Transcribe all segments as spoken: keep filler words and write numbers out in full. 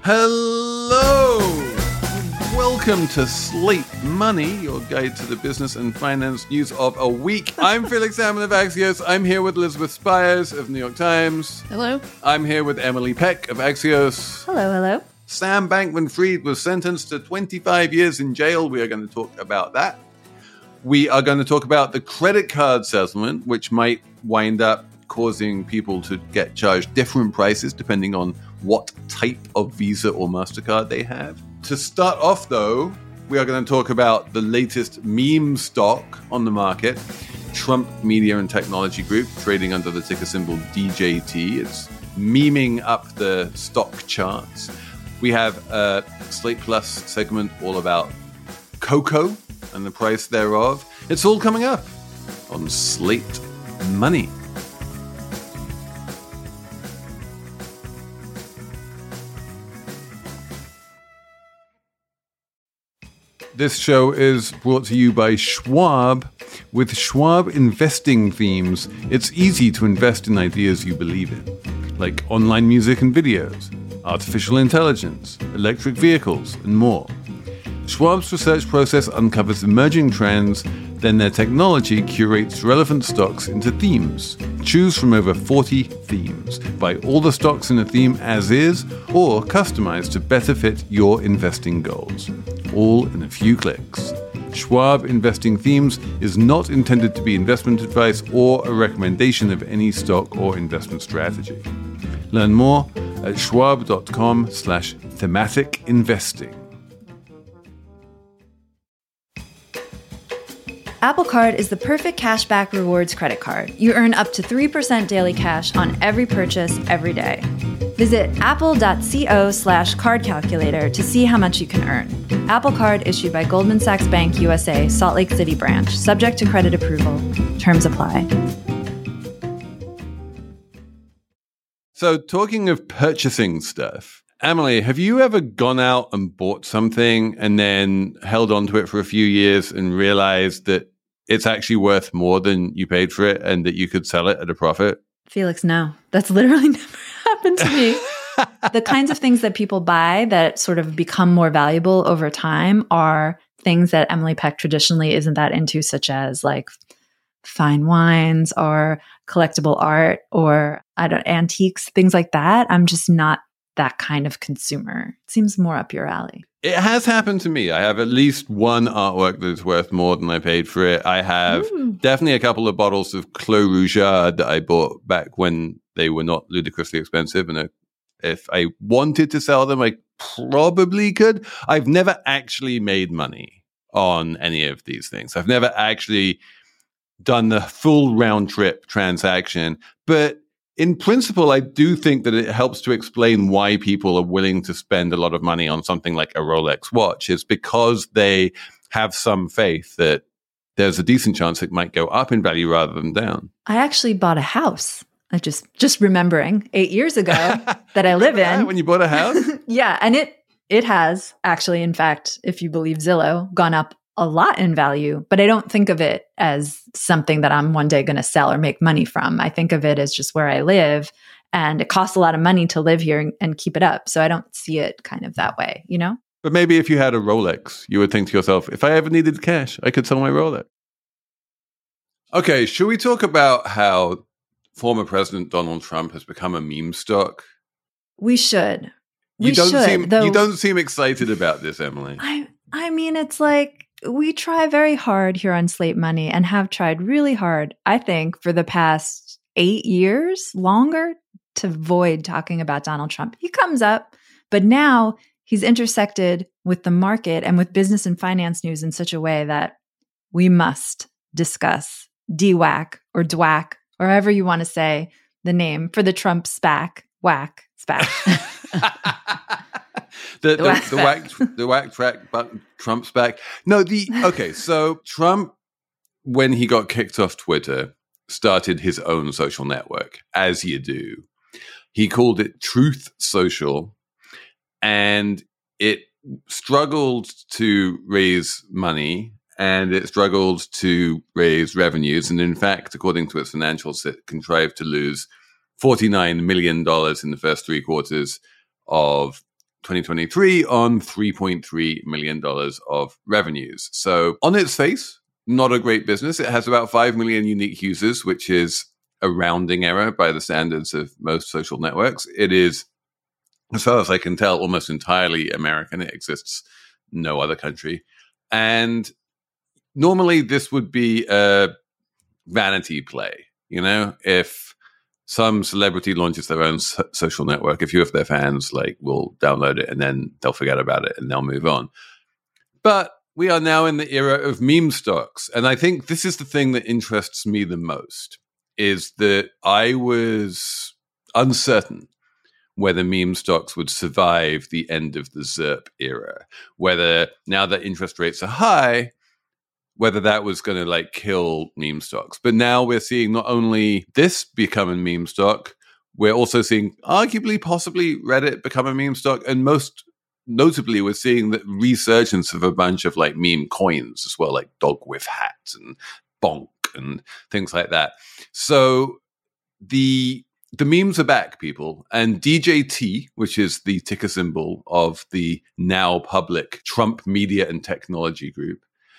Hello! Welcome to Slate Money, your guide to the business and finance news of a week. I'm Felix Salmon of Axios. I'm here with Elizabeth Spires of New York Times. Hello. I'm here with Emily Peck of Axios. Hello, hello. Sam Bankman-Fried was sentenced to twenty-five years in jail. We are going to talk about that. We are going to talk about the credit card settlement, which might wind up causing people to get charged different prices depending on what type of Visa or MasterCard they have. To start off, though, we are going to talk about the latest meme stock on the market, Trump Media and Technology Group, trading under the ticker symbol D J T. It's memeing up the stock charts. We have a Slate Plus segment all about cocoa and the price thereof. It's all coming up on Slate Money. This show is brought to you by Schwab. With Schwab investing themes, it's easy to invest in ideas you believe in, like online music and videos, artificial intelligence, electric vehicles, and more. Schwab's research process uncovers emerging trends, then their technology curates relevant stocks into themes. Choose from over forty themes. Buy all the stocks in a theme as is, or customize to better fit your investing goals. All in a few clicks. Schwab Investing Themes is not intended to be investment advice or a recommendation of any stock or investment strategy. Learn more at schwab.com slash thematic investing. Apple Card is the perfect cashback rewards credit card. You earn up to three percent daily cash on every purchase every day. Visit apple.co slash card calculator to see how much you can earn. Apple Card issued by Goldman Sachs Bank U S A, Salt Lake City branch, subject to credit approval. Terms apply. So talking of purchasing stuff, Emily, have you ever gone out and bought something and then held on to it for a few years and realized that it's actually worth more than you paid for it and that you could sell it at a profit? Felix, no. That's literally never happened to me. The kinds of things that people buy that sort of become more valuable over time are things that Emily Peck traditionally isn't that into, such as like fine wines or collectible art or I don't antiques, things like that. I'm just not that kind of consumer. It seems more up your alley. It has happened to me. I have at least one artwork that's worth more than I paid for it. I have Ooh. definitely a couple of bottles of Clos Rougeard that I bought back when they were not ludicrously expensive. And if I wanted to sell them, I probably could. I've never actually made money on any of these things. I've never actually done the full round trip transaction. But in principle, I do think that it helps to explain why people are willing to spend a lot of money on something like a Rolex watch. It's because they have some faith that there's a decent chance it might go up in value rather than down. I actually bought a house. I just just remembering eight years ago that I live in. When you bought a house? Yeah, and it it has actually, in fact, if you believe Zillow, gone up a lot in value, but I don't think of it as something that I'm one day going to sell or make money from. I think of it as just where I live, and it costs a lot of money to live here and, and keep it up. So I don't see it kind of that way, you know? But maybe if you had a Rolex, you would think to yourself, if I ever needed cash, I could sell my Rolex. Okay, should we talk about how former President Donald Trump has become a meme stock? We should. We you don't should. Seem, though, you don't seem excited about this, Emily. I, I mean, it's like, we try very hard here on Slate Money and have tried really hard, I think, for the past eight years, longer, to avoid talking about Donald Trump. He comes up, but now he's intersected with the market and with business and finance news in such a way that we must discuss D WAC or D WAC, or however you want to say the name for the Trump SPAC, WAC, SPAC. The, the, the, whack the whack the whack track button Trump's back. No, the okay, so Trump, when he got kicked off Twitter, started his own social network, as you do. He called it Truth Social, and it struggled to raise money and it struggled to raise revenues. And in fact, according to its financials, it contrived to lose forty-nine million dollars in the first three quarters of twenty twenty-three on three point three million dollars of revenues. So on its face, not a great business. It has about five million unique users, which is a rounding error by the standards of most social networks. It is, as far as I can tell, almost entirely American. It exists no other country. And normally this would be a vanity play. You know, if some celebrity launches their own so- social network, a few of their fans like will download it and then they'll forget about it and they'll move on. But we are now in the era of meme stocks. And I think this is the thing that interests me the most, is that I was uncertain whether meme stocks would survive the end of the ZIRP era, whether now that interest rates are high, whether that was going to like kill meme stocks. But now we're seeing not only this become a meme stock, we're also seeing arguably, possibly Reddit become a meme stock. And most notably, we're seeing the resurgence of a bunch of like meme coins as well, like dog with hats and bonk and things like that. So the the memes are back, people. And D J T, which is the ticker symbol of the now public Trump Media and Technology Group,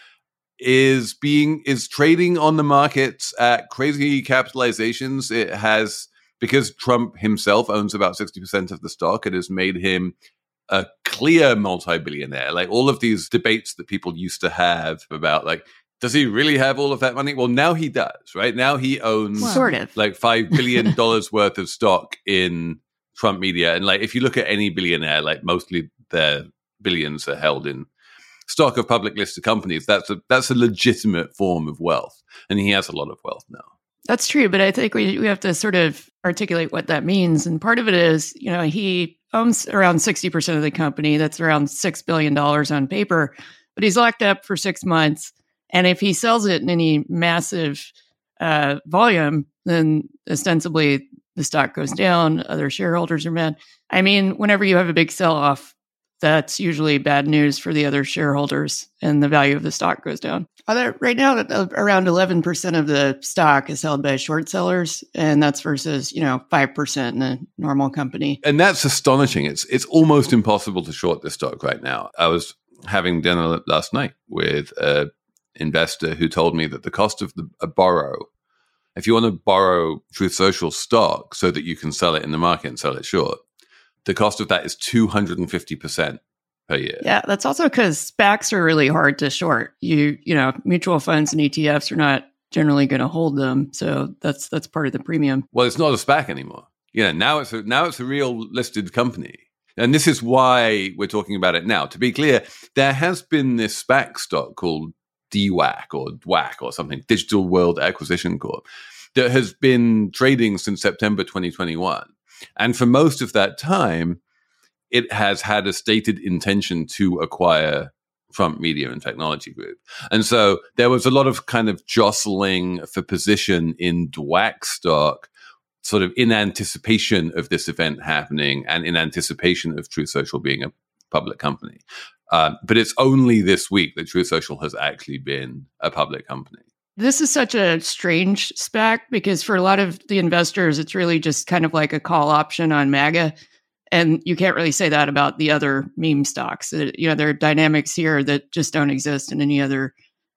is being is trading on the markets at crazy capitalizations. It has, because Trump himself owns about sixty percent of the stock, it has made him a clear multi-billionaire. Like all of these debates that people used to have about, like, does he really have all of that money? Well, now he does, right? Now he owns well, sort of like five billion dollars worth of stock in Trump Media. And like, if you look at any billionaire, like mostly their billions are held in stock of public listed companies. That's a that's a legitimate form of wealth, and he has a lot of wealth now. That's true, but I think we we have to sort of articulate what that means. And part of it is, you know, he owns around sixty percent of the company. That's around six billion dollars on paper, but he's locked up for six months. And if he sells it in any massive uh, volume, then ostensibly the stock goes down. Other shareholders are mad. I mean, whenever you have a big sell-off, that's usually bad news for the other shareholders, and the value of the stock goes down. Although right now, around eleven percent of the stock is held by short sellers, and that's versus, you know, five percent in a normal company. And that's astonishing. It's it's almost impossible to short this stock right now. I was having dinner last night with an investor who told me that the cost of the, a borrow, if you want to borrow Truth Social stock so that you can sell it in the market and sell it short, the cost of that is two hundred fifty percent per year. Yeah, that's also because SPACs are really hard to short. You you know, mutual funds and E T Fs are not generally going to hold them, so that's that's part of the premium. Well, it's not a SPAC anymore. You know, now it's a, now it's a real listed company, and this is why we're talking about it now. To be clear, there has been this SPAC stock called D WAC or D WAC or something, Digital World Acquisition Corp, that has been trading since September twenty twenty-one. And for most of that time, it has had a stated intention to acquire Trump Media and Technology Group. And so there was a lot of kind of jostling for position in D WAC stock, sort of in anticipation of this event happening and in anticipation of Truth Social being a public company. Um, but it's only this week that Truth Social has actually been a public company. This is such a strange SPAC because for a lot of the investors, it's really just kind of like a call option on MAGA. And you can't really say that about the other meme stocks. It, you know, there are dynamics here that just don't exist in any other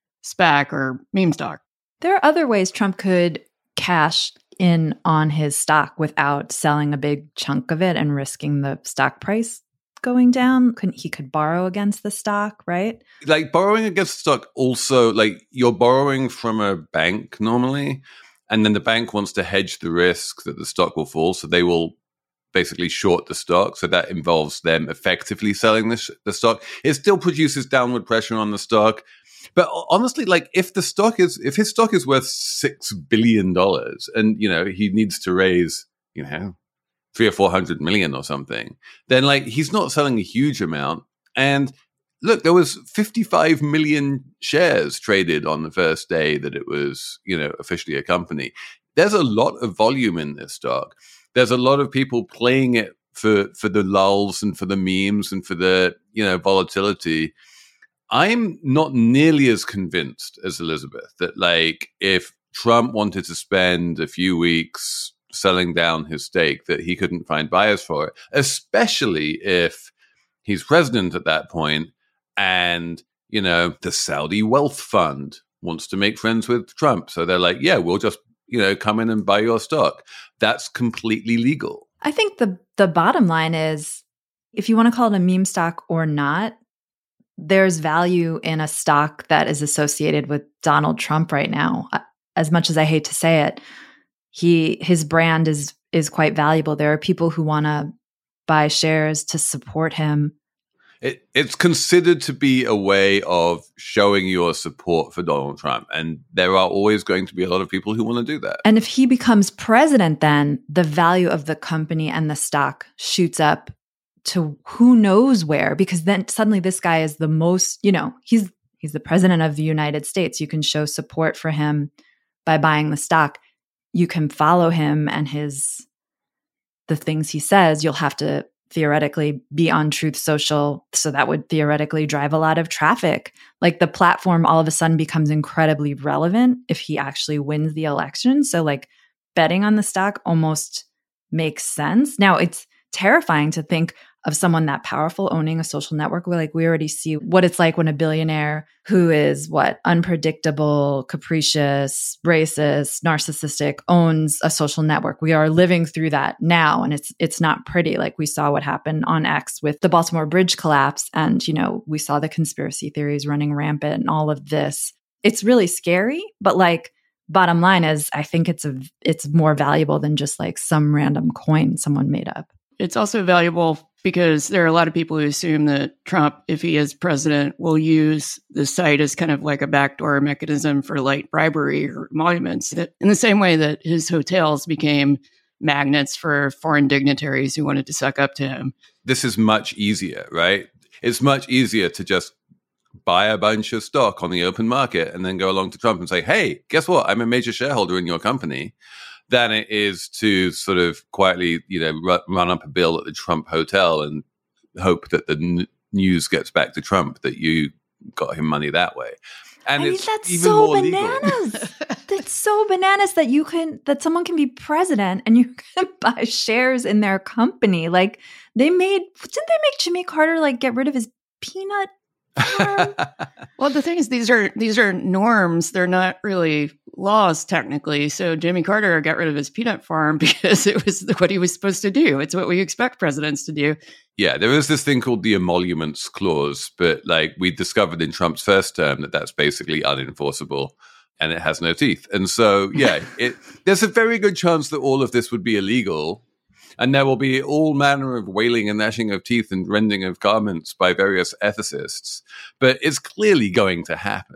SPAC or meme stock. There are other ways Trump could cash in on his stock without selling a big chunk of it and risking the stock price going down. Couldn't he could borrow against the stock, right? Like borrowing against the stock also, like you're borrowing from a bank normally, and then the bank wants to hedge the risk that the stock will fall, so they will basically short the stock. So that involves them effectively selling the, sh- the stock. It still produces downward pressure on the stock. But honestly, like if the stock is, if his stock is worth six billion dollars and, you know, he needs to raise, you know, three or four hundred million or something, then like he's not selling a huge amount. And look, there was fifty-five million shares traded on the first day that it was, you know, officially a company. There's a lot of volume in this stock. There's a lot of people playing it for, for the lulls and for the memes and for the, you know, volatility. I'm not nearly as convinced as Elizabeth that like if Trump wanted to spend a few weeks selling down his stake that he couldn't find buyers for it, especially if he's president at that point, and, you know, the Saudi Wealth Fund wants to make friends with Trump. So they're like, yeah, we'll just, you know, come in and buy your stock. That's completely legal. I think the the bottom line is, if you want to call it a meme stock or not, there's value in a stock that is associated with Donald Trump right now. As much as I hate to say it, he his brand is is quite valuable. There are people who want to buy shares to support him. It, it's considered to be a way of showing your support for Donald Trump. And there are always going to be a lot of people who want to do that. And if he becomes president, then the value of the company and the stock shoots up to who knows where, because then suddenly this guy is the most, you know, he's he's the president of the United States. You can show support for him by buying the stock. You can follow him and his the things he says. You'll have to theoretically be on Truth Social. So that would theoretically drive a lot of traffic. Like the platform all of a sudden becomes incredibly relevant if he actually wins the election. So like betting on the stock almost makes sense. Now it's terrifying to think of someone that powerful owning a social network. Where like we already see what it's like when a billionaire who is what unpredictable, capricious, racist, narcissistic owns a social network. We are living through that now, and it's it's not pretty. Like we saw what happened on X with the Baltimore Bridge collapse, and you know we saw the conspiracy theories running rampant and all of this. It's really scary, but like bottom line is, I think it's a it's more valuable than just like some random coin someone made up. It's also valuable because there are a lot of people who assume that Trump, if he is president, will use the site as kind of like a backdoor mechanism for light bribery or emoluments. That in the same way that his hotels became magnets for foreign dignitaries who wanted to suck up to him. This is much easier, right? It's much easier to just buy a bunch of stock on the open market and then go along to Trump and say, hey, guess what? I'm a major shareholder in your company, than it is to sort of quietly, you know, run, run up a bill at the Trump hotel and hope that the n- news gets back to Trump that you got him money that way. And I mean, it's that's even so more bananas. legal. That's so bananas that you can that someone can be president and you can buy shares in their company. Like they made, didn't they make Jimmy Carter like get rid of his peanut farm? Well, the thing is, these are these are norms. They're not really laws technically. So Jimmy Carter got rid of his peanut farm because it was what he was supposed to do. It's what we expect presidents to do. Yeah, there is this thing called the emoluments clause, but like we discovered in Trump's first term that that's basically unenforceable and it has no teeth. And so, yeah, it, there's a very good chance that all of this would be illegal. And there will be all manner of wailing and gnashing of teeth and rending of garments by various ethicists. But it's clearly going to happen.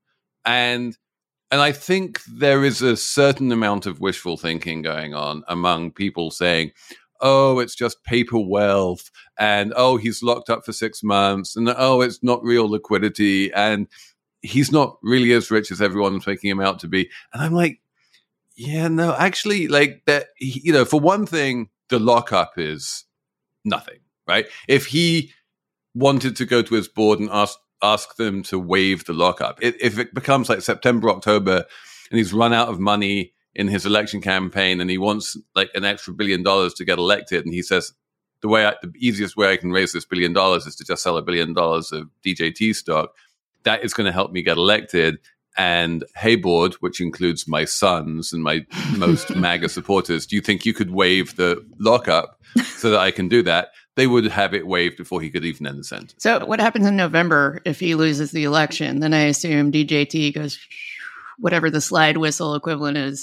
And and I think there is a certain amount of wishful thinking going on among people saying, oh, it's just paper wealth, and oh, he's locked up for six months, and oh, it's not real liquidity, and he's not really as rich as everyone's making him out to be. And I'm like, yeah, no, actually, like that, you know, for one thing, the lockup is nothing, right? If he wanted to go to his board and ask ask them to waive the lockup, it, if it becomes like September, October, and he's run out of money in his election campaign and he wants like an extra billion dollars to get elected, and he says, the way I, the easiest way I can raise this billion dollars is to just sell a billion dollars of D J T stock, that is going to help me get elected. And hey, board, which includes my sons and my most MAGA supporters, do you think you could waive the lockup so that I can do that? They would have it waived before he could even end the sentence. So what happens in November if he loses the election? Then I assume D J T goes, whatever the slide whistle equivalent is.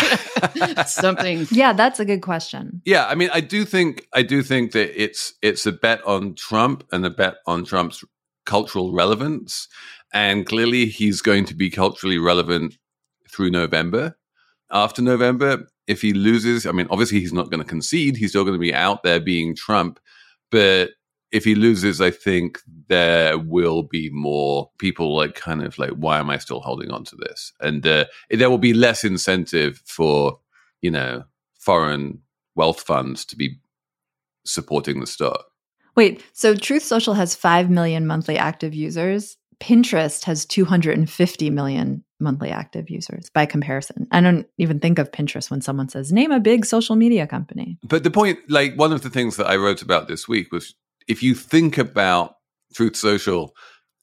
Something. Yeah, that's a good question. Yeah, I mean, I do think I do think that it's it's a bet on Trump and a bet on Trump's cultural relevance. And clearly he's going to be culturally relevant through November. After November, if he loses, I mean, obviously he's not going to concede. He's still going to be out there being Trump. But if he loses, I think there will be more people like kind of like, why am I still holding on to this? And uh, there will be less incentive for, you know, foreign wealth funds to be supporting the stock. Wait, so Truth Social has five million monthly active users. Pinterest has two hundred fifty million monthly active users by comparison. I don't even think of Pinterest when someone says, name a big social media company. But the point, like one of the things that I wrote about this week was if you think about Truth Social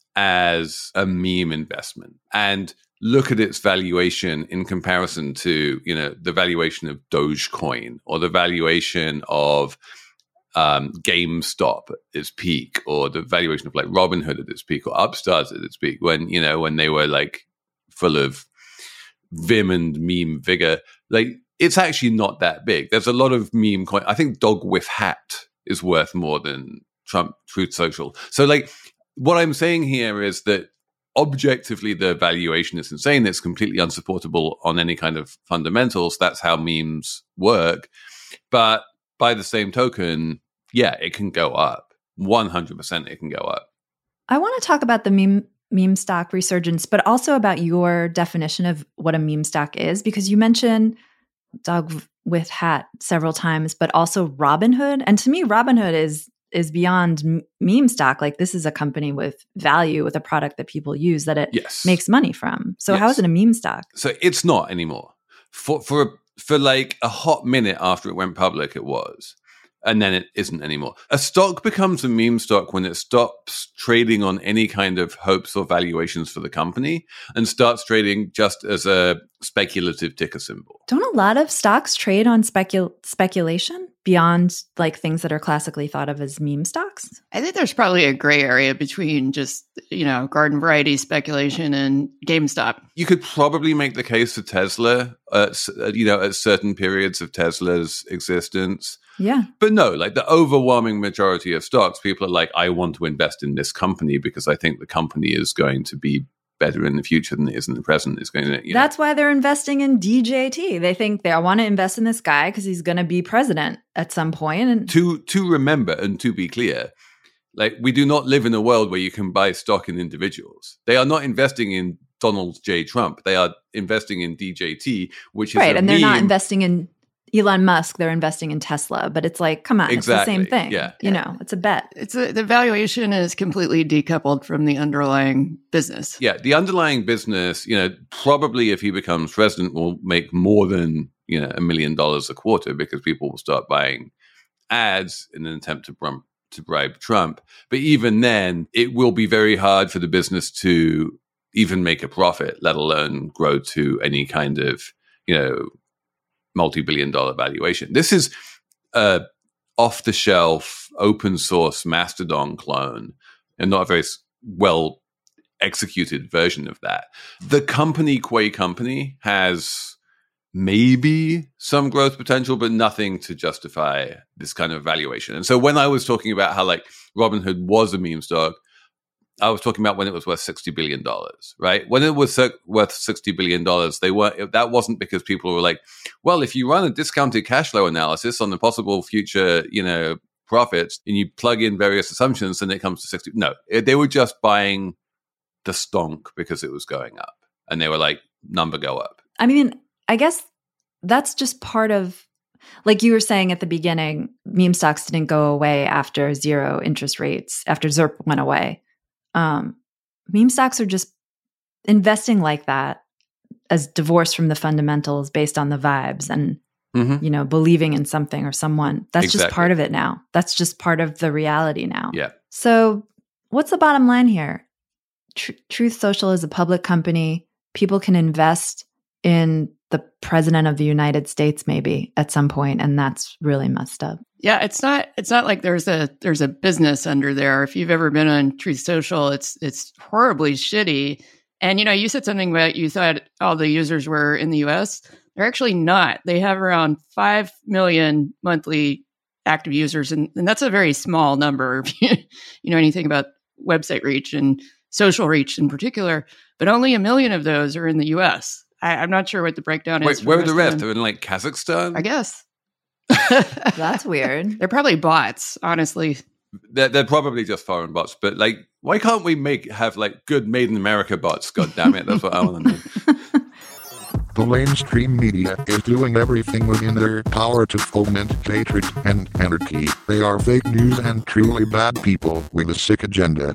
as a meme investment and look at its valuation in comparison to, you know, the valuation of Dogecoin or the valuation of um, GameStop at its peak, or the valuation of like Robinhood at its peak, or Upstart at its peak, when, you know, when they were like full of vim and meme vigor, like it's actually not that big. There's a lot of meme coin. I think Dog with Hat is worth more than Trump Truth Social. So like what I'm saying here is that objectively the valuation is insane. It's completely unsupportable on any kind of fundamentals. That's how memes work. But by the same token, yeah, it can go up. one hundred percent it can go up. I want to talk about the meme meme stock resurgence, but also about your definition of what a meme stock is, because you mentioned Dog with Hat several times, but also Robinhood. And to me, Robinhood is is beyond m- meme stock. Like, this is a company with value, with a product that people use that it yes. makes money from. So yes. how is it a meme stock? So it's not anymore. For for for like a hot minute after it went public, it was. And then it isn't anymore. A stock becomes a meme stock when it stops trading on any kind of hopes or valuations for the company and starts trading just as a speculative ticker symbol. Don't a lot of stocks trade on specul- speculation beyond like things that are classically thought of as meme stocks? I think there's probably a gray area between just, you know, garden variety speculation and GameStop. You could probably make the case for Tesla, at, you know, at certain periods of Tesla's existence. Yeah. But no, like the overwhelming majority of stocks, people are like, I want to invest in this company because I think the company is going to be better in the future than it is in the present. Is going to, you know. That's why they're investing in D J T. They think they want to invest in this guy because he's going to be president at some point. And to to remember and to be clear, like, we do not live in a world where you can buy stock in individuals. They are not investing in Donald J. Trump. They are investing in D J T, which is right, a and they're meme. not investing in Elon Musk. They're investing in Tesla. But it's like, come on, exactly. it's the same thing. Yeah. You know, it's a bet. It's a, the valuation is completely decoupled from the underlying business. Yeah, the underlying business, you know, probably if he becomes president, will make more than, you know, a million dollars a quarter because people will start buying ads in an attempt to brum, to bribe Trump. But even then, it will be very hard for the business to even make a profit, let alone grow to any kind of, you know, multi-billion dollar valuation. This is a off-the-shelf, open-source Mastodon clone, and not a very well executed version of that. The company, Quay Company, has maybe some growth potential, but nothing to justify this kind of valuation. And so when I was talking about how like Robinhood was a meme stock, I was talking about when it was worth sixty billion dollars, right? When it was worth sixty billion dollars, they weren't, that wasn't because people were like, well, if you run a discounted cash flow analysis on the possible future, you know, profits, and you plug in various assumptions, then it comes to sixty. No, they were just buying the stonk because it was going up. And they were like, number go up. I mean, I guess that's just part of, like you were saying at the beginning, meme stocks didn't go away after zero interest rates, after Z E R P went away. Um, meme stocks are just investing like that, as divorced from the fundamentals based on the vibes and, mm-hmm. you know, believing in something or someone. That's exactly. just part of it now. That's just part of the reality now. Yeah. So what's the bottom line here? Tr- Truth Social is a public company. People can invest in the president of the United States maybe at some point, and that's really messed up. Yeah, it's not it's not like there's a there's a business under there. If you've ever been on Truth Social, it's it's horribly shitty. And you know, you said something about you thought all the users were in the U S. They're actually not. They have around five million monthly active users, and, and that's a very small number if you, you know anything about website reach and social reach in particular. But only a million of those are in the U S. I, I'm not sure what the breakdown Wait, is. Where are the rest? They're in like Kazakhstan? I guess. That's weird. They're probably bots, honestly. They're, they're probably just foreign bots. But like, why can't we make have like good Made in America bots? God damn it. That's what I want to do. The mainstream media is doing everything within their power to foment hatred and anarchy. They are fake news and truly bad people with a sick agenda.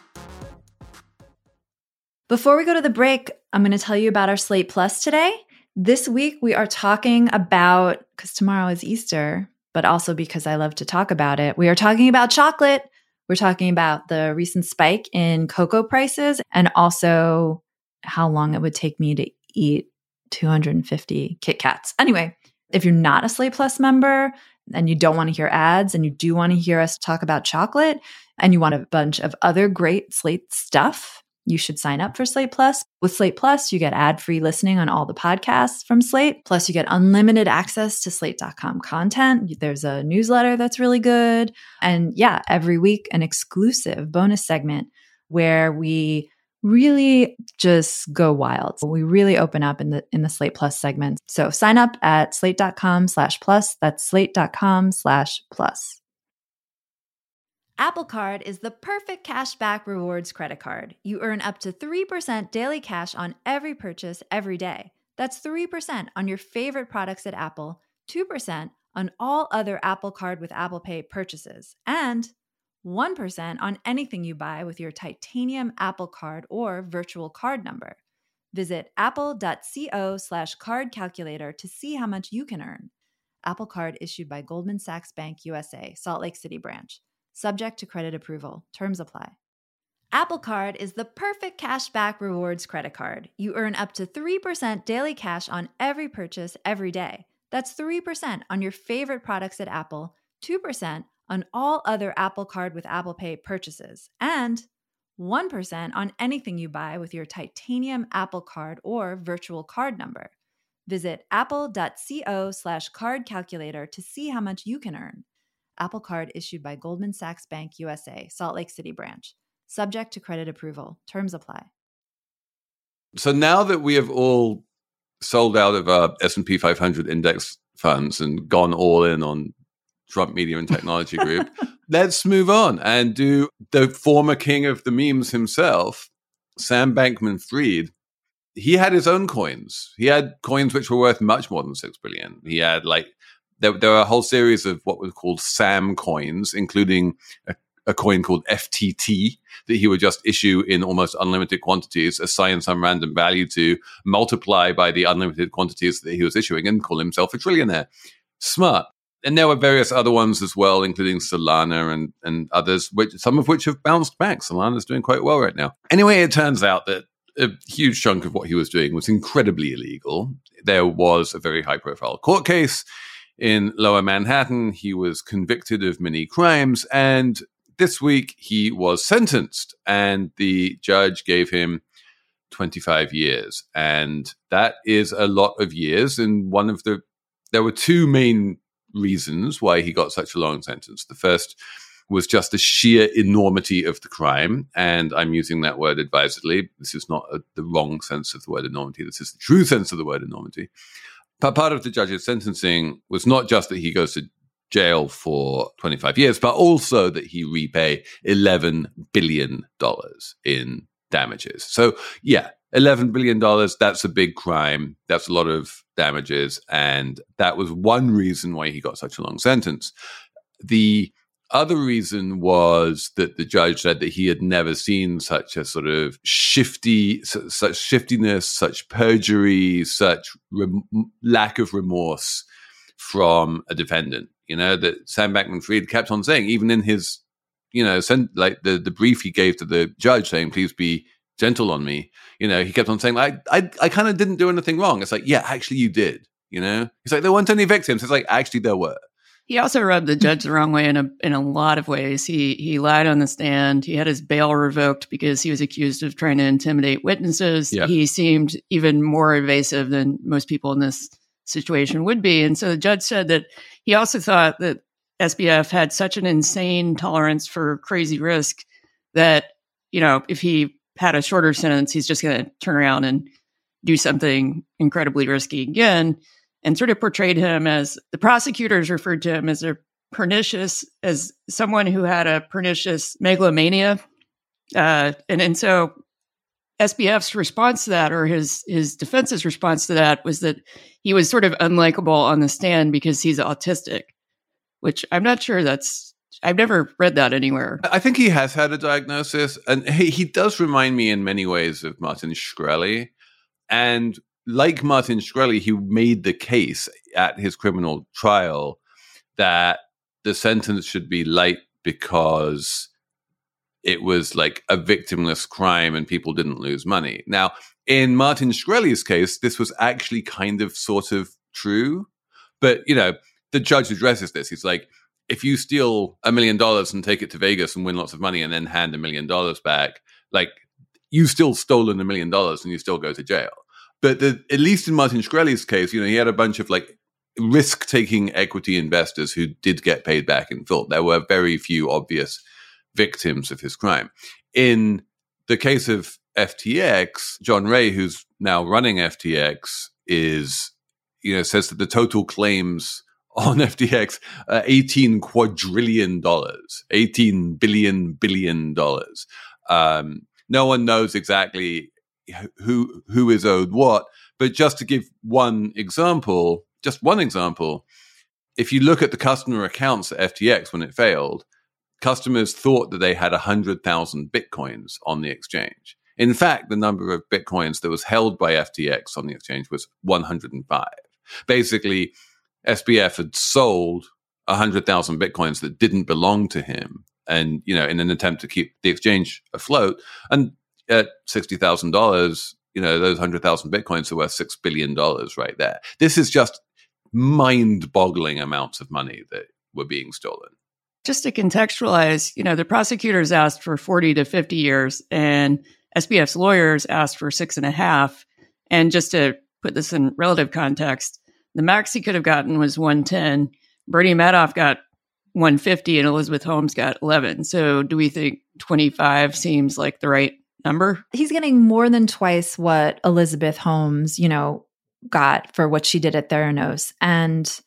Before we go to the break, I'm going to tell you about our Slate Plus today. This week, we are talking about, because tomorrow is Easter, but also because I love to talk about it, we are talking about chocolate. We're talking about the recent spike in cocoa prices and also how long it would take me to eat two hundred fifty Kit Kats. Anyway, if you're not a Slate Plus member and you don't want to hear ads and you do want to hear us talk about chocolate and you want a bunch of other great Slate stuff, you should sign up for Slate Plus. With Slate Plus, you get ad-free listening on all the podcasts from Slate. Plus, you get unlimited access to slate dot com content. There's a newsletter that's really good. And yeah, every week, an exclusive bonus segment where we really just go wild. We really open up in the in the Slate Plus segment. So sign up at slate dot com slash plus. That's slate dot com slash plus. Apple Card is the perfect cashback rewards credit card. You earn up to three percent daily cash on every purchase every day. That's three percent on your favorite products at Apple, two percent on all other Apple Card with Apple Pay purchases, and one percent on anything you buy with your titanium Apple Card or virtual card number. Visit apple.co slash card calculator to see how much you can earn. Apple Card issued by Goldman Sachs Bank U S A, Salt Lake City branch. Subject to credit approval. Terms apply. Apple Card is the perfect cashback rewards credit card. You earn up to three percent daily cash on every purchase every day. That's three percent on your favorite products at Apple, two percent on all other Apple Card with Apple Pay purchases, and one percent on anything you buy with your titanium Apple Card or virtual card number. Visit apple.co slash card calculator to see how much you can earn. Apple Card issued by Goldman Sachs Bank U S A, Salt Lake City branch. Subject to credit approval. Terms apply. So now that we have all sold out of our S and P five hundred index funds and gone all in on Trump Media and Technology Group, let's move on and do the former king of the memes himself, Sam Bankman-Fried. He had his own coins. He had coins which were worth much more than six billion dollars. He had like There, there are a whole series of what were called Sam coins, including a, a coin called F T T that he would just issue in almost unlimited quantities, assign some random value to, multiply by the unlimited quantities that he was issuing, and call himself a trillionaire. Smart. And there were various other ones as well, including Solana and, and others, which some of which have bounced back. Solana's doing quite well right now. Anyway, it turns out that a huge chunk of what he was doing was incredibly illegal. There was a very high-profile court case in Lower Manhattan. He was convicted of many crimes, and this week he was sentenced, and the judge gave him twenty-five years. And that is a lot of years. And one of the, there were two main reasons why he got such a long sentence. The first was just the sheer enormity of the crime. And I'm using that word advisedly. This is not a, the wrong sense of the word enormity. This is the true sense of the word enormity. But part of the judge's sentencing was not just that he goes to jail for twenty-five years, but also that he repay eleven billion dollars in damages. So yeah, eleven billion dollars, that's a big crime. That's a lot of damages. And that was one reason why he got such a long sentence. The other reason was that the judge said that he had never seen such a sort of shifty, such shiftiness, such perjury, such rem- lack of remorse from a defendant. You know, that Sam Bankman-Fried kept on saying, even in his, you know, sent, like the, the brief he gave to the judge saying, please be gentle on me. You know, he kept on saying, like, I, I kind of didn't do anything wrong. It's like, yeah, actually you did. You know, he's like, there weren't any victims. It's like, actually there were. He also rubbed the judge the wrong way in a in a lot of ways. He he lied on the stand. He had his bail revoked because he was accused of trying to intimidate witnesses. Yeah. He seemed even more evasive than most people in this situation would be. And so the judge said that he also thought that S B F had such an insane tolerance for crazy risk that, you know, if he had a shorter sentence, he's just going to turn around and do something incredibly risky again. And sort of portrayed him as, the prosecutors referred to him as a pernicious, as someone who had a pernicious megalomania. Uh, and, and so S B F's response to that, or his, his defense's response to that, was that he was sort of unlikable on the stand because he's autistic, which I'm not sure that's, I've never read that anywhere. I think he has had a diagnosis, and he, he does remind me in many ways of Martin Shkreli. And like Martin Shkreli, he made the case at his criminal trial that the sentence should be light because it was like a victimless crime and people didn't lose money. Now, in Martin Shkreli's case, this was actually kind of sort of true. But, you know, the judge addresses this. He's like, if you steal a million dollars and take it to Vegas and win lots of money and then hand a million dollars back, like, you've still stolen a million dollars and you still go to jail. But the, at least in Martin Shkreli's case, you know, he had a bunch of like risk-taking equity investors who did get paid back in full. There were very few obvious victims of his crime. In the case of F T X, John Ray, who's now running F T X, is, you know, says that the total claims on F T X are eighteen quadrillion dollars, eighteen billion billion dollars. Um, no one knows exactly who who is owed what, but just to give one example, just one example, if you look at the customer accounts at F T X when it failed, customers thought that they had one hundred thousand bitcoins on the exchange. In fact, the number of bitcoins that was held by F T X on the exchange was one hundred five. Basically, S B F had sold one hundred thousand bitcoins that didn't belong to him, and, you know, in an attempt to keep the exchange afloat. And at sixty thousand dollars, you know, those one hundred thousand bitcoins are worth six billion dollars right there. This is just mind-boggling amounts of money that were being stolen. Just to contextualize, you know, the prosecutors asked for forty to fifty years and S B F's lawyers asked for six and a half. And just to put this in relative context, the max he could have gotten was one ten. Bernie Madoff got one fifty and Elizabeth Holmes got eleven. So do we think twenty-five seems like the right number? He's getting more than twice what Elizabeth Holmes, you know, got for what she did at Theranos. And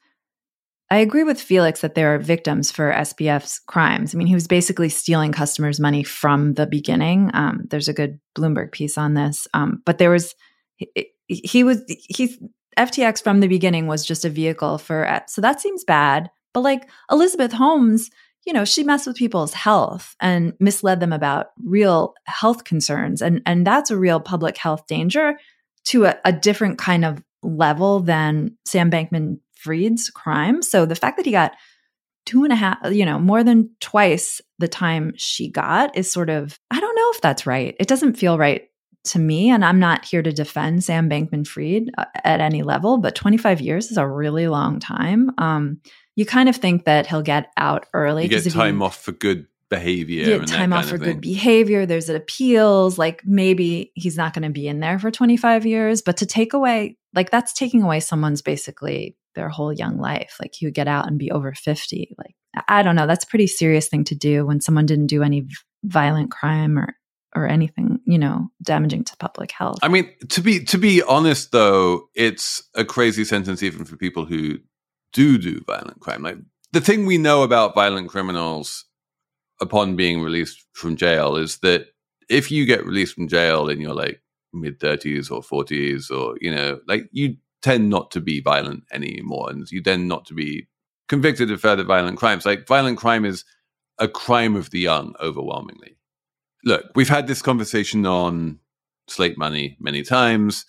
I agree with Felix that there are victims for S B F's crimes. I mean, he was basically stealing customers' money from the beginning. Um, there's a good Bloomberg piece on this. Um, but there was, he, he was, he's, F T X from the beginning was just a vehicle for, so that seems bad. But like Elizabeth Holmes, you know, she messed with people's health and misled them about real health concerns. And, and that's a real public health danger to a, a different kind of level than Sam Bankman-Fried's crime. So the fact that he got two and a half, you know, more than twice the time she got is sort of, I don't know if that's right. It doesn't feel right to me. And I'm not here to defend Sam Bankman-Fried uh, at any level, but twenty-five years is a really long time. Um, you kind of think that he'll get out early. You get time you, off for good behavior. You get and time off for good behavior. There's appeals. Like maybe he's not going to be in there for twenty-five years, but to take away, like that's taking away someone's basically their whole young life. Like you get out and be over fifty. Like, I don't know. That's a pretty serious thing to do when someone didn't do any violent crime or or anything, you know, damaging to public health. I mean, to be to be honest, though, it's a crazy sentence even for people who do do violent crime. Like the thing we know about violent criminals upon being released from jail is that if you get released from jail in your like mid thirties or forties, or, you know, like you tend not to be violent anymore, and you tend not to be convicted of further violent crimes. Like violent crime is a crime of the young overwhelmingly. Look, we've had this conversation on Slate Money many times.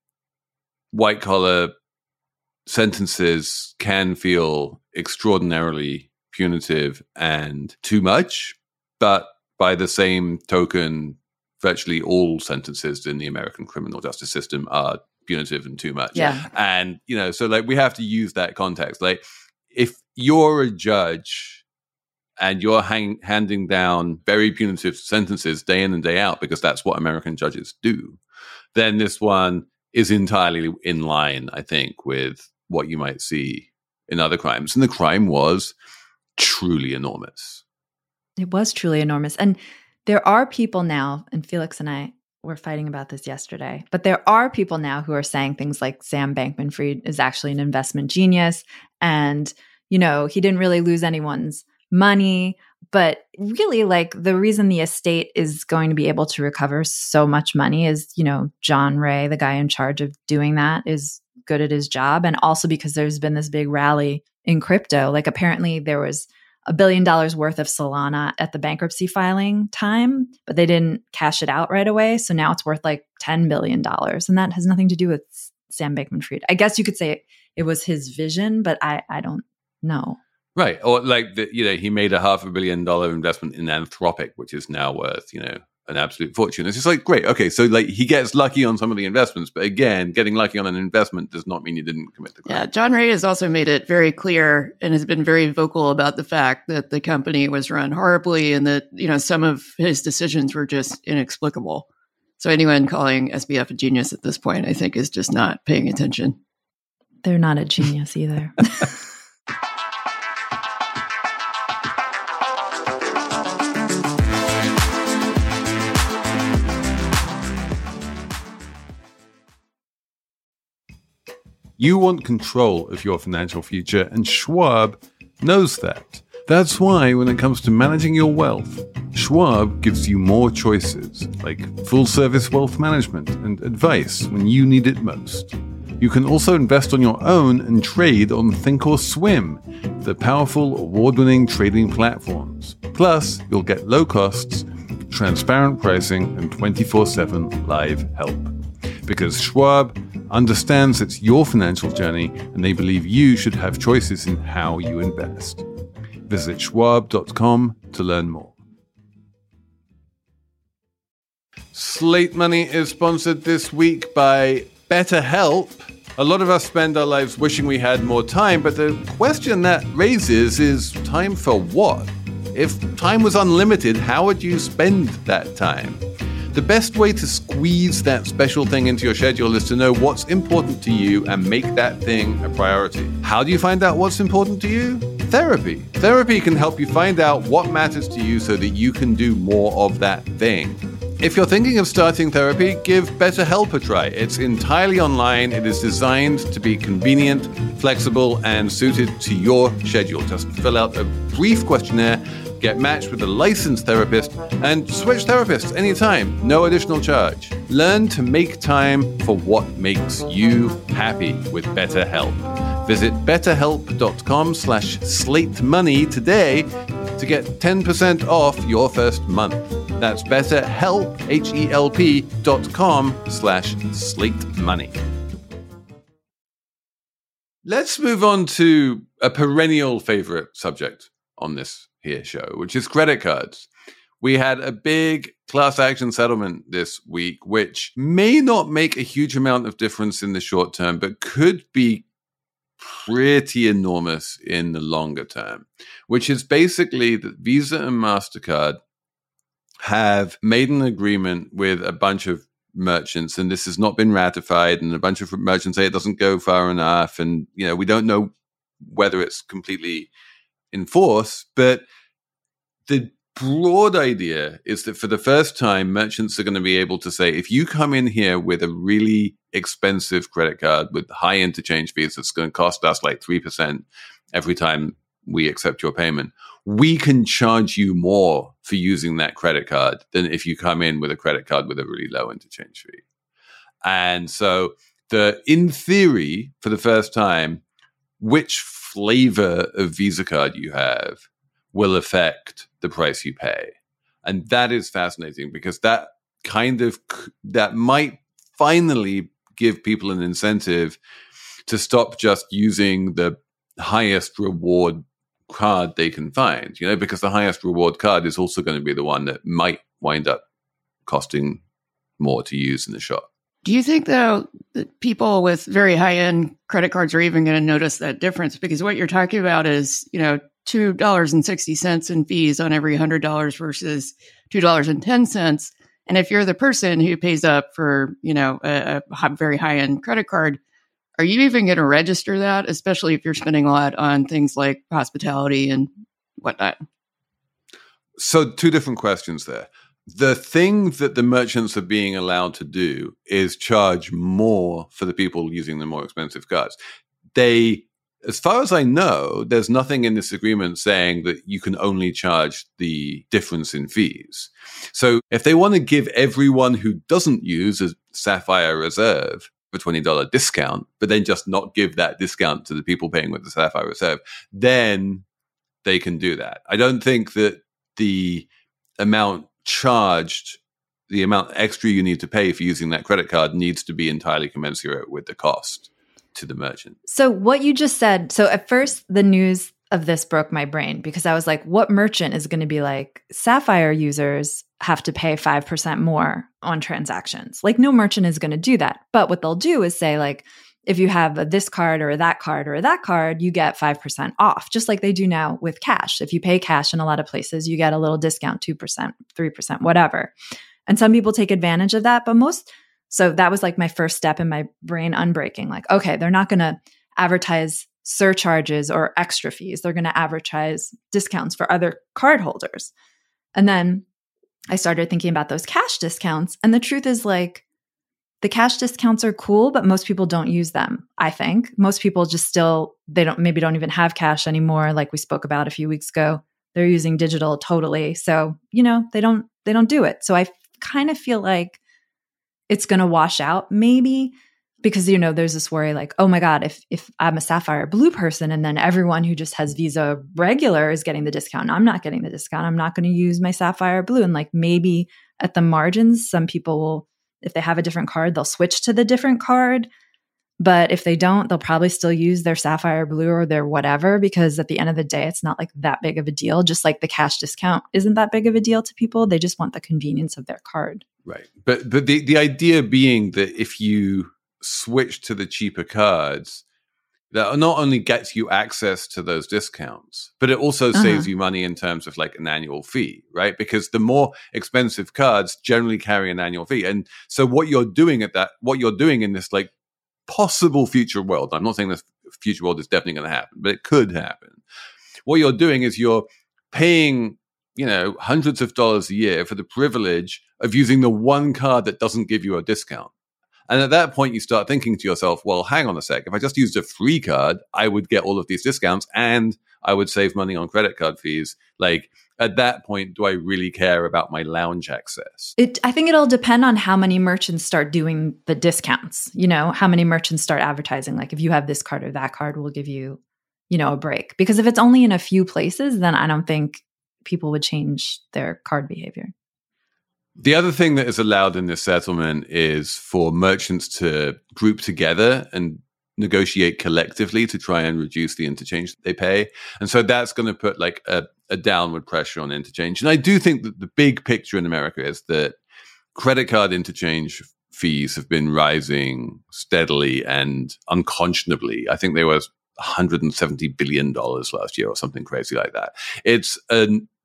White collar sentences can feel extraordinarily punitive and too much, but by the same token, virtually all sentences in the American criminal justice system are punitive and too much. Yeah. And, you know, so like we have to use that context. Like if you're a judge and you're hang, handing down very punitive sentences day in and day out, because that's what American judges do, then this one is entirely in line, I think, with what you might see in other crimes. And the crime was truly enormous. It was truly enormous. And there are people now, and Felix and I were fighting about this yesterday, but there are people now who are saying things like Sam Bankman-Fried is actually an investment genius. And, you know, he didn't really lose anyone's money, but really like the reason the estate is going to be able to recover so much money is, you know, John Ray, the guy in charge of doing that, is good at his job. And also because there's been this big rally in crypto. Like apparently there was a billion dollars worth of Solana at the bankruptcy filing time, but they didn't cash it out right away. So now it's worth like ten billion dollars. And that has nothing to do with Sam Bankman-Fried. I guess you could say it, it was his vision, but I, I don't know. Right. Or like, the, you know, he made a half a billion dollar investment in Anthropic, which is now worth, you know, an absolute fortune. It's just like, great. Okay. So like he gets lucky on some of the investments, but again, getting lucky on an investment does not mean you didn't commit the crime. Yeah. John Ray has also made it very clear and has been very vocal about the fact that the company was run horribly and that, you know, some of his decisions were just inexplicable. So anyone calling S B F a genius at this point, I think, is just not paying attention. They're not a genius either. You want control of your financial future, and Schwab knows that. That's why when it comes to managing your wealth, Schwab gives you more choices, like full-service wealth management and advice when you need it most. You can also invest on your own and trade on Thinkorswim, the powerful, award-winning trading platforms. Plus, you'll get low costs, transparent pricing, and twenty-four seven live help. Because Schwab understands it's your financial journey and they believe you should have choices in how you invest. Visit schwab dot com to learn more. Slate Money is sponsored this week by BetterHelp. A lot of us spend our lives wishing we had more time, but the question that raises is time for what? If time was unlimited, how would you spend that time? The best way to squeeze that special thing into your schedule is to know what's important to you and make that thing a priority. How do you find out what's important to you? Therapy. Therapy can help you find out what matters to you so that you can do more of that thing. If you're thinking of starting therapy, give BetterHelp a try. It's entirely online. It is designed to be convenient, flexible, and suited to your schedule. Just fill out a brief questionnaire, get matched with a licensed therapist, and switch therapists anytime, no additional charge. Learn to make time for what makes you happy with BetterHelp. Visit betterhelp.com slash slatemoney today to get ten percent off your first month. That's betterhelp, H-E-L-P dot com slash slatemoney. Let's move on to a perennial favorite subject on this here show, which is credit cards. We had a big class action settlement this week, which may not make a huge amount of difference in the short term, but could be pretty enormous in the longer term, which is basically that Visa and MasterCard have made an agreement with a bunch of merchants, and this has not been ratified, and a bunch of merchants say it doesn't go far enough, and you know we don't know whether it's completely enforced, but the broad idea is that for the first time, merchants are going to be able to say, if you come in here with a really expensive credit card with high interchange fees that's going to cost us like three percent every time we accept your payment, we can charge you more for using that credit card than if you come in with a credit card with a really low interchange fee. And so the, in theory, for the first time, which flavor of Visa card you have will affect the price you pay. And that is fascinating because that kind of, that might finally give people an incentive to stop just using the highest reward card they can find, you know, because the highest reward card is also going to be the one that might wind up costing more to use in the shop. Do you think, though, that people with very high-end credit cards are even going to notice that difference? Because what you're talking about is, you know, two dollars and sixty cents in fees on every one hundred dollars versus two dollars and ten cents. And if you're the person who pays up for, you know, a, a very high-end credit card, are you even going to register that, especially if you're spending a lot on things like hospitality and whatnot? So two different questions there. The thing that the merchants are being allowed to do is charge more for the people using the more expensive cards. They, as far as I know, there's nothing in this agreement saying that you can only charge the difference in fees. So if they want to give everyone who doesn't use a Sapphire Reserve a twenty dollars discount, but then just not give that discount to the people paying with the Sapphire Reserve, then they can do that. I don't think that the amount charged the amount extra you need to pay for using that credit card needs to be entirely commensurate with the cost to the merchant. So what you just said, so at first the news of this broke my brain because I was like, what merchant is going to be like, Sapphire users have to pay five percent more on transactions? Like no merchant is going to do that. But what they'll do is say like, if you have a this card or a that card or a that card, you get five percent off, just like they do now with cash. If you pay cash in a lot of places, you get a little discount, two percent, three percent, whatever. And some people take advantage of that, but most, so that was like my first step in my brain unbreaking. Like, okay, they're not going to advertise surcharges or extra fees. They're going to advertise discounts for other cardholders. And then I started thinking about those cash discounts. And the truth is like, the cash discounts are cool, but most people don't use them, I think. Most people just still, they don't, maybe don't even have cash anymore. Like we spoke about a few weeks ago, they're using digital totally. So, you know, they don't, they don't do it. So I kind of feel like it's going to wash out maybe because, you know, there's this worry like, oh my God, if if I'm a Sapphire Blue person and then everyone who just has Visa regular is getting the discount, and I'm not getting the discount, I'm not going to use my Sapphire Blue. And like maybe at the margins, some people will, if they have a different card, they'll switch to the different card. But if they don't, they'll probably still use their Sapphire Blue or their whatever, because at the end of the day, it's not like that big of a deal. Just like the cash discount isn't that big of a deal to people. They just want the convenience of their card. Right. But but the, the idea being that if you switch to the cheaper cards, that not only gets you access to those discounts, but it also uh-huh. saves you money in terms of like an annual fee, right? Because the more expensive cards generally carry an annual fee. And so what you're doing at that, what you're doing in this like possible future world, I'm not saying this future world is definitely going to happen, but it could happen. What you're doing is you're paying, you know, hundreds of dollars a year for the privilege of using the one card that doesn't give you a discount. And at that point, you start thinking to yourself, well, hang on a sec. If I just used a free card, I would get all of these discounts and I would save money on credit card fees. Like, at that point, do I really care about my lounge access? It, I think it'll depend on how many merchants start doing the discounts. You know, how many merchants start advertising. Like, if you have this card or that card, we'll give you, you know, a break. Because if it's only in a few places, then I don't think people would change their card behavior. The other thing that is allowed in this settlement is for merchants to group together and negotiate collectively to try and reduce the interchange that they pay. And so that's going to put like a, a downward pressure on interchange. And I do think that the big picture in America is that credit card interchange fees have been rising steadily and unconscionably. I think they were one hundred seventy billion dollars last year or something crazy like that. It's a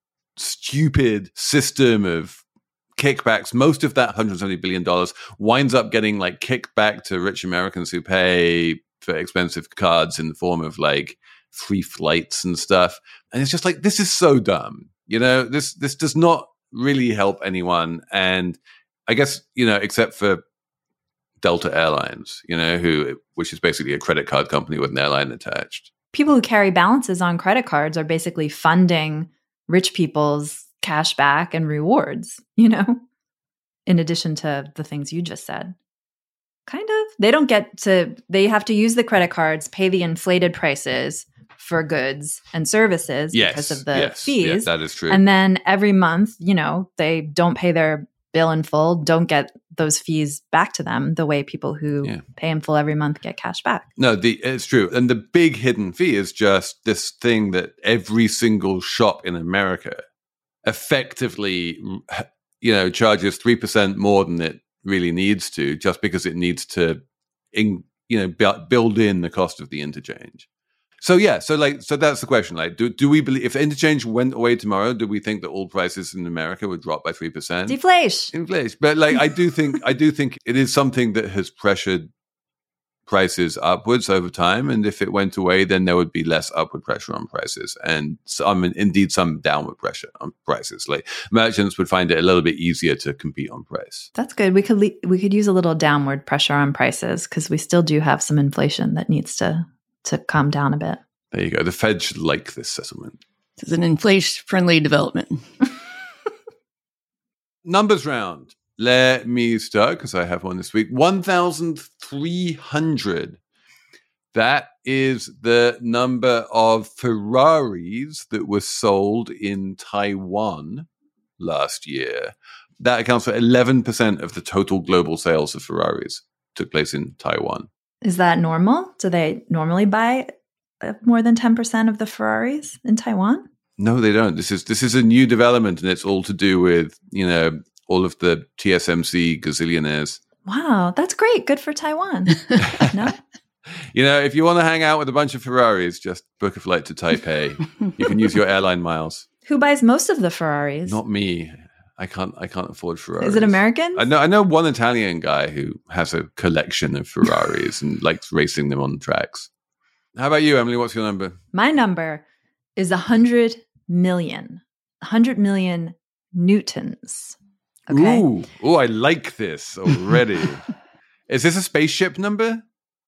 stupid system of kickbacks. Most of that one hundred seventy billion dollars winds up getting like kicked back to rich Americans who pay for expensive cards in the form of like free flights and stuff. And it's just like, this is so dumb. You know, this, this does not really help anyone. And I guess, you know, except for Delta Airlines, you know, who, which is basically a credit card company with an airline attached. People who carry balances on credit cards are basically funding rich people's cash back and rewards, you know, in addition to the things you just said. Kind of. They don't get to, they have to use the credit cards, pay the inflated prices for goods and services yes, because of the yes, fees. Yes, that is true. And then every month, you know, they don't pay their bill in full, don't get those fees back to them the way people who yeah. pay in full every month get cash back. No, the, it's true. And the big hidden fee is just this thing that every single shop in America effectively, you know, charges three percent more than it really needs to, just because it needs to, in, you know, bu- build in the cost of the interchange. So yeah, so like, so that's the question. Like, do do we believe if interchange went away tomorrow, do we think that all prices in America would drop by three percent? Deflation. Inflation. But like, I do think, I do think it is something that has pressured prices upwards over time, and if it went away, then there would be less upward pressure on prices, and some, indeed, some downward pressure on prices. Like merchants would find it a little bit easier to compete on price. That's good. We could le- we could use a little downward pressure on prices because we still do have some inflation that needs to to calm down a bit. There you go. The Fed should like this settlement. It's an inflation-friendly development. Numbers round. Let me start because I have one this week. one thousand three hundred. That is the number of Ferraris that were sold in Taiwan last year. That accounts for eleven percent of the total global sales of Ferraris took place in Taiwan. Is that normal? Do they normally buy more than ten percent of the Ferraris in Taiwan? No, they don't. This is this is a new development, and it's all to do with, you know, all of the T S M C gazillionaires. Wow, that's great. Good for Taiwan. No? You know, if you want to hang out with a bunch of Ferraris, just book a flight to Taipei. You can use your airline miles. Who buys most of the Ferraris? Not me. I can't. I can't afford Ferraris. Is it Americans? I know. I know one Italian guy who has a collection of Ferraris and likes racing them on tracks. How about you, Emily? What's your number? My number is a hundred million. A hundred million newtons. Okay. Ooh, ooh, I like this already. Is this a spaceship number?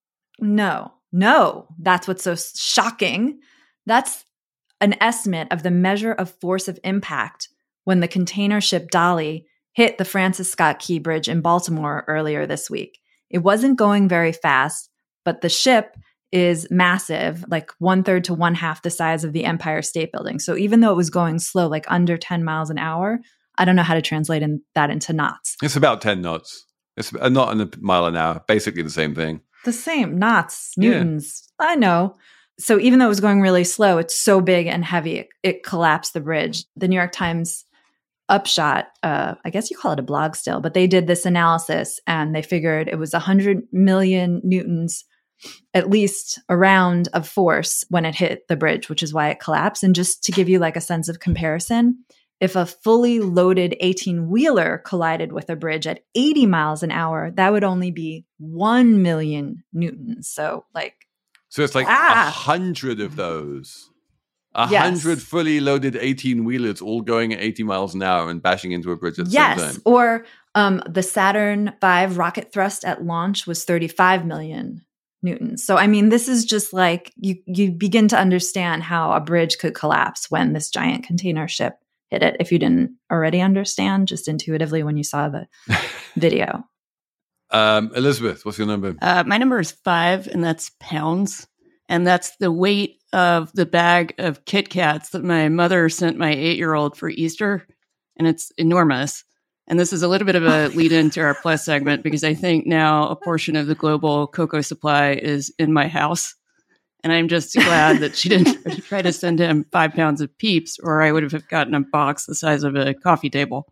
No, no. That's what's so shocking. That's an estimate of the measure of force of impact when the container ship Dolly hit the Francis Scott Key Bridge in Baltimore earlier this week. It wasn't going very fast, but the ship is massive, like one third to one half the size of the Empire State Building. So even though it was going slow, like under ten miles an hour, I don't know how to translate in, that into knots. It's about ten knots. It's a knot and a mile an hour. Basically the same thing. The same, knots, newtons. Yeah. I know. So even though it was going really slow, it's so big and heavy, it, it collapsed the bridge. The New York Times Upshot, uh, I guess you call it a blog still, but they did this analysis and they figured it was one hundred million newtons, at least around, of force when it hit the bridge, which is why it collapsed. And just to give you like a sense of comparison, if a fully loaded eighteen-wheeler collided with a bridge at eighty miles an hour, that would only be one million newtons. So like... So it's like a ah. hundred of those. A Yes. hundred fully loaded eighteen-wheelers all going at eighty miles an hour and bashing into a bridge at the Yes. same time. Or um, the Saturn five rocket thrust at launch was thirty-five million newtons. So, I mean, this is just like, you, you begin to understand how a bridge could collapse when this giant container ship hit it, if you didn't already understand just intuitively when you saw the video. Um, Elizabeth, what's your number? Uh, my number is five, and that's pounds. And that's the weight of the bag of Kit Kats that my mother sent my eight-year-old for Easter. And it's enormous. And this is a little bit of a lead into our plus segment, because I think now a portion of the global cocoa supply is in my house. And I'm just glad that she didn't try to send him five pounds of Peeps, or I would have gotten a box the size of a coffee table.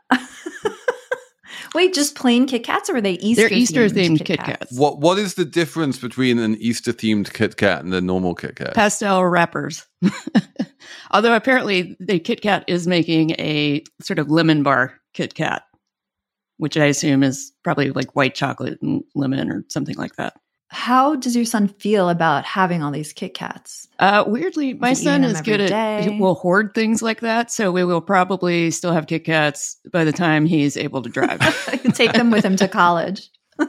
Wait, just plain Kit Kats, or are they Easter? They're Easter themed Kit Kit Kats? Kats. What What is the difference between an Easter-themed Kit Kat and a normal Kit Kat? Pastel wrappers. Although apparently the Kit Kat is making a sort of lemon bar Kit Kat, which I assume is probably like white chocolate and lemon or something like that. How does your son feel about having all these Kit Kats? Uh, weirdly, my he son eating them is good every at, day? he will hoard things like that. So we will probably still have Kit Kats by the time he's able to drive. I can take them with him to college.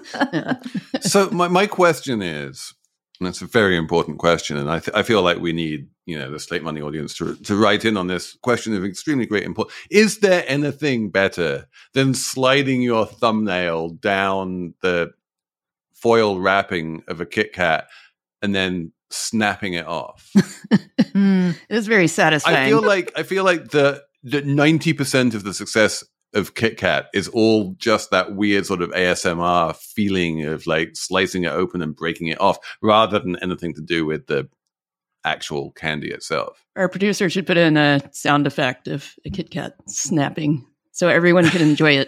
So my, my question is, and it's a very important question, and I, th- I feel like we need, you know, the Slate Money audience to, to write in on this question of extremely great importance. Is there anything better than sliding your thumbnail down the foil wrapping of a Kit Kat and then snapping it off? Mm. It is very satisfying. I feel like I feel like the the ninety percent of the success of Kit Kat is all just that weird sort of A S M R feeling of like slicing it open and breaking it off, rather than anything to do with the actual candy itself. Our producer should put in a sound effect of a Kit Kat snapping so everyone can enjoy it.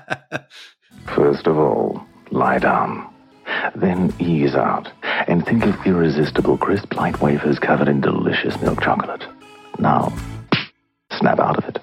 First of all, lie down. Then ease out and think of irresistible crisp light wafers covered in delicious milk chocolate. Now, snap out of it.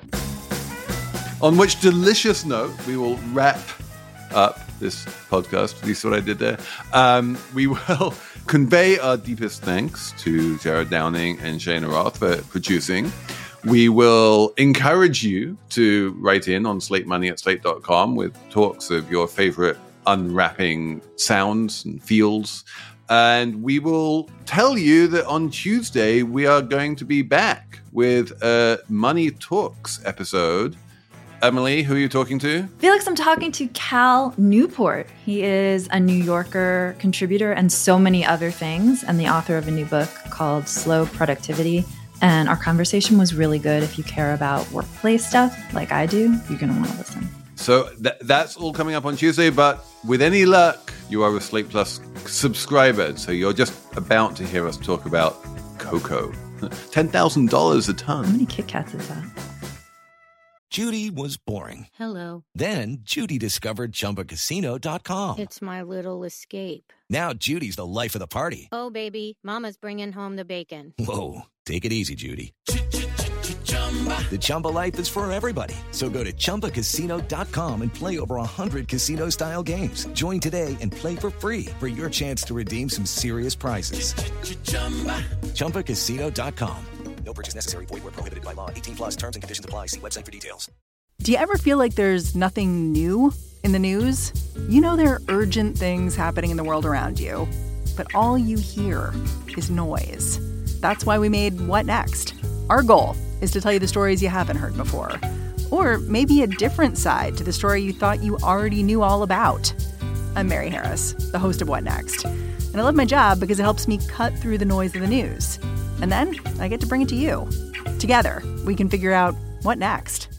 On which delicious note, we will wrap up this podcast. You see what I did there? Um, we will convey our deepest thanks to Jared Downing and Shana Roth for producing. We will encourage you to write in on slate money at slate dot com with talks of your favorite unwrapping sounds and feels. And we will tell you that on Tuesday, we are going to be back with a Money Talks episode. Emily, who are you talking to? Felix, I'm talking to Cal Newport. He is a New Yorker contributor and so many other things, and the author of a new book called Slow Productivity. And our conversation was really good. If you care about workplace stuff like I do, you're going to want to listen. So th- that's all coming up on Tuesday, but with any luck, you are a Slate Plus subscriber, so you're just about to hear us talk about Coco. ten thousand dollars a ton. How many Kit Kats is that? Judy was boring. Hello. Then Judy discovered Chumba Casino dot com. It's my little escape. Now Judy's the life of the party. Oh, baby, mama's bringing home the bacon. Whoa, take it easy, Judy. The Chumba life is for everybody. So go to Chumba Casino dot com and play over one hundred casino-style games. Join today and play for free for your chance to redeem some serious prizes. Chumba Casino dot com. No purchase necessary. Void where prohibited by law. eighteen plus terms and conditions apply. See website for details. Do you ever feel like there's nothing new in the news? You know there are urgent things happening in the world around you, but all you hear is noise. That's why we made What Next? Our goal is to tell you the stories you haven't heard before, or maybe a different side to the story you thought you already knew all about. I'm Mary Harris, the host of What Next? And I love my job because it helps me cut through the noise of the news. And then I get to bring it to you. Together, we can figure out what next.